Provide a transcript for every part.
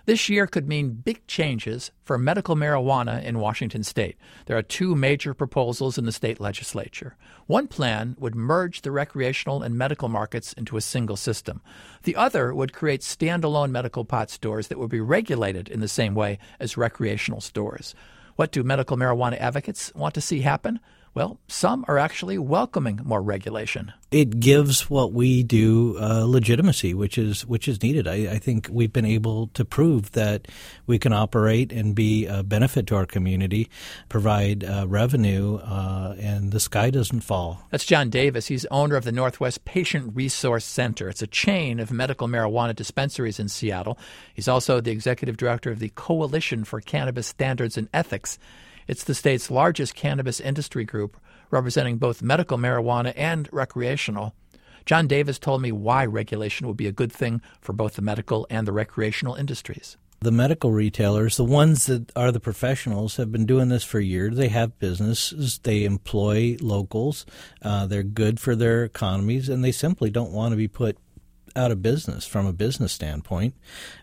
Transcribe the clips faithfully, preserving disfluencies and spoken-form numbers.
This year could mean big changes for medical marijuana in Washington state. There are two major proposals in the state legislature. One plan would merge the recreational and medical markets into a single system. The other would create standalone medical pot stores that would be regulated in the same way as recreational stores. What do medical marijuana advocates want to see happen? Well, some are actually welcoming more regulation. It gives what we do uh, legitimacy, which is which is needed. I, I think we've been able to prove that we can operate and be a benefit to our community, provide uh, revenue, uh, and the sky doesn't fall. That's John Davis. He's owner of the Northwest Patient Resource Center. It's a chain of medical marijuana dispensaries in Seattle. He's also the executive director of the Coalition for Cannabis Standards and Ethics. It's the state's largest cannabis industry group, representing both medical marijuana and recreational. John Davis told me why regulation would be a good thing for both the medical and the recreational industries. The medical retailers, the ones that are the professionals, have been doing this for years. They have businesses. They employ locals. Uh, they're good for their economies, and they simply don't want to be put out of business from a business standpoint.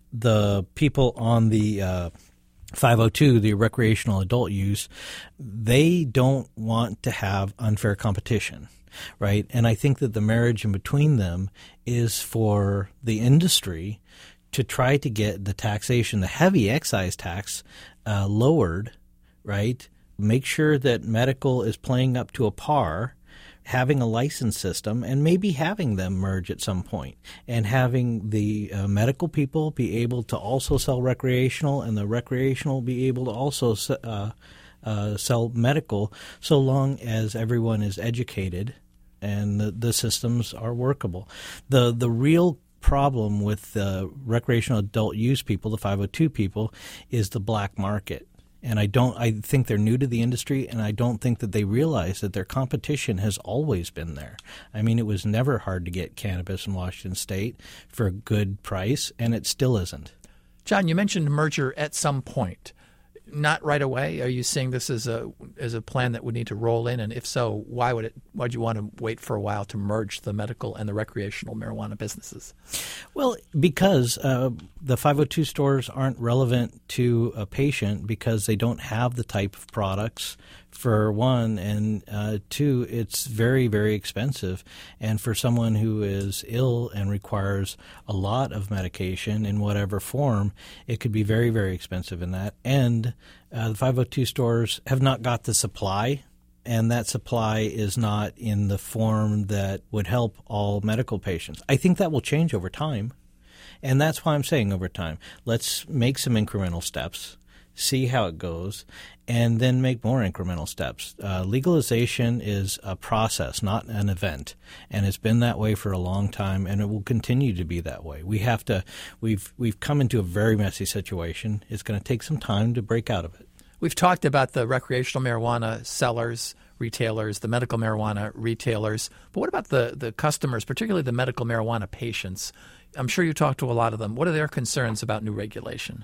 The people on the uh, five oh two, the recreational adult use, they don't want to have unfair competition, right? And I think that the marriage in between them is for the industry to try to get the taxation, the heavy excise tax, uh, lowered, right? Make sure that medical is playing up to a par, having a license system, and maybe having them merge at some point, and having the uh, medical people be able to also sell recreational, and the recreational be able to also uh, uh, sell medical, so long as everyone is educated and the, the systems are workable. The the real problem with the recreational adult use people, the five oh two people, is the black market. And I don't. I think they're new to the industry, and I don't think that they realize that their competition has always been there. I mean, it was never hard to get cannabis in Washington State for a good price, and it still isn't. John, you mentioned merger at some point. Not right away. Are you seeing this as a as a plan that would need to roll in? And if so, why would it? Why'd you want to wait for a while to merge the medical and the recreational marijuana businesses? Well, because uh, the five oh two stores aren't relevant to a patient because they don't have the type of products, for one, and uh, two, it's very, very expensive. And for someone who is ill and requires a lot of medication in whatever form, it could be very, very expensive in that. And uh, the five oh two stores have not got the supply, and that supply is not in the form that would help all medical patients. I think that will change over time, and that's why I'm saying over time. Let's make some incremental steps, see how it goes, and then make more incremental steps. Uh, legalization is a process, not an event, and it's been that way for a long time, and it will continue to be that way. We have to. We've we've come into a very messy situation. It's going to take some time to break out of it. We've talked about the recreational marijuana sellers, retailers, the medical marijuana retailers, but what about the the customers, particularly the medical marijuana patients? I'm sure you talk to a lot of them. What are their concerns about new regulation?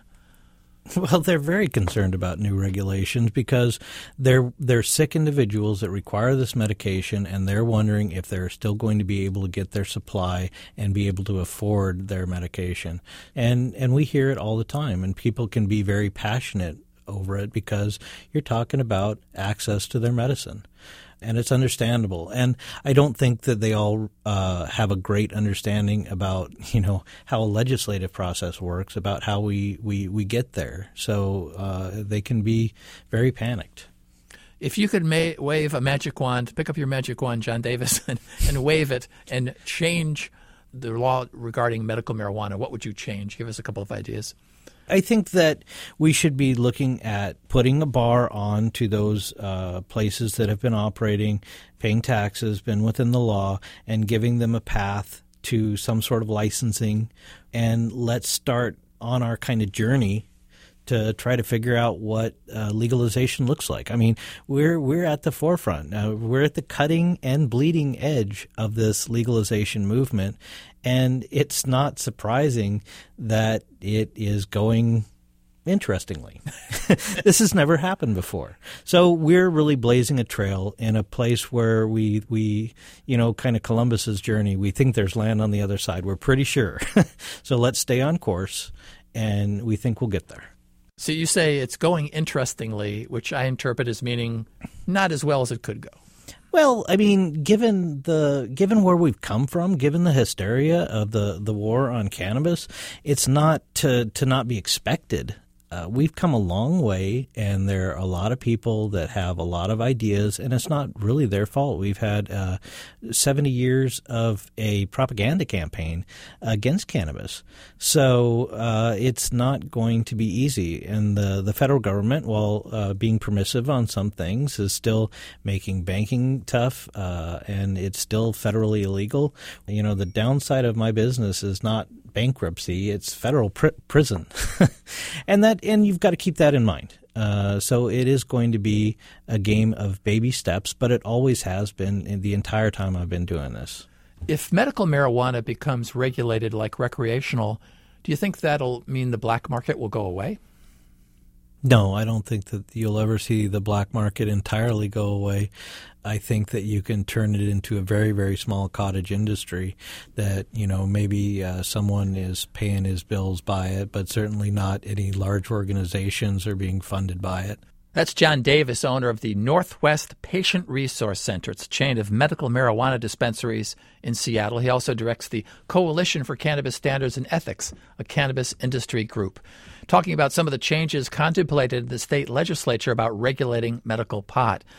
Well, they're very concerned about new regulations because they're they're sick individuals that require this medication, and they're wondering if they're still going to be able to get their supply and be able to afford their medication. And and we hear it all the time, and people can be very passionate over it because you're talking about access to their medicine. And it's understandable. And I don't think that they all uh, have a great understanding about, you know, how a legislative process works, about how we, we, we get there. So uh, they can be very panicked. If you could ma- wave a magic wand, pick up your magic wand, John Davis, and, and wave it and change the law regarding medical marijuana, what would you change? Give us a couple of ideas. I think that we should be looking at putting a bar on to those uh, places that have been operating, paying taxes, been within the law, and giving them a path to some sort of licensing. And let's start on our kind of journey to try to figure out what uh, legalization looks like. I mean, we're we're at the forefront. Uh, we're at the cutting and bleeding edge of this legalization movement, and it's not surprising that it is going interestingly. This has never happened before. So we're really blazing a trail in a place where we, we you know, kind of Columbus's journey, we think there's land on the other side. We're pretty sure. So let's stay on course and we think we'll get there. So you say it's going interestingly, which I interpret as meaning not as well as it could go. Well, I mean, given the given where we've come from, given the hysteria of the, the war on cannabis, it's not to, to not be expected. Uh, we've come a long way, and there are a lot of people that have a lot of ideas, and it's not really their fault. We've had uh, seventy years of a propaganda campaign against cannabis. So uh, it's not going to be easy. And the, the federal government, while uh, being permissive on some things, is still making banking tough, uh, and it's still federally illegal. You know, the downside of my business is not bankruptcy, it's federal pr- prison. and that and you've got to keep that in mind. Uh, so it is going to be a game of baby steps, but it always has been in the entire time I've been doing this. If medical marijuana becomes regulated like recreational, do you think that'll mean the black market will go away? No, I don't think that you'll ever see the black market entirely go away. I think that you can turn it into a very, very small cottage industry that, you know, maybe uh, someone is paying his bills by it, but certainly not any large organizations are being funded by it. That's John Davis, owner of the Northwest Patient Resource Center. It's a chain of medical marijuana dispensaries in Seattle. He also directs the Coalition for Cannabis Standards and Ethics, a cannabis industry group, talking about some of the changes contemplated in the state legislature about regulating medical pot.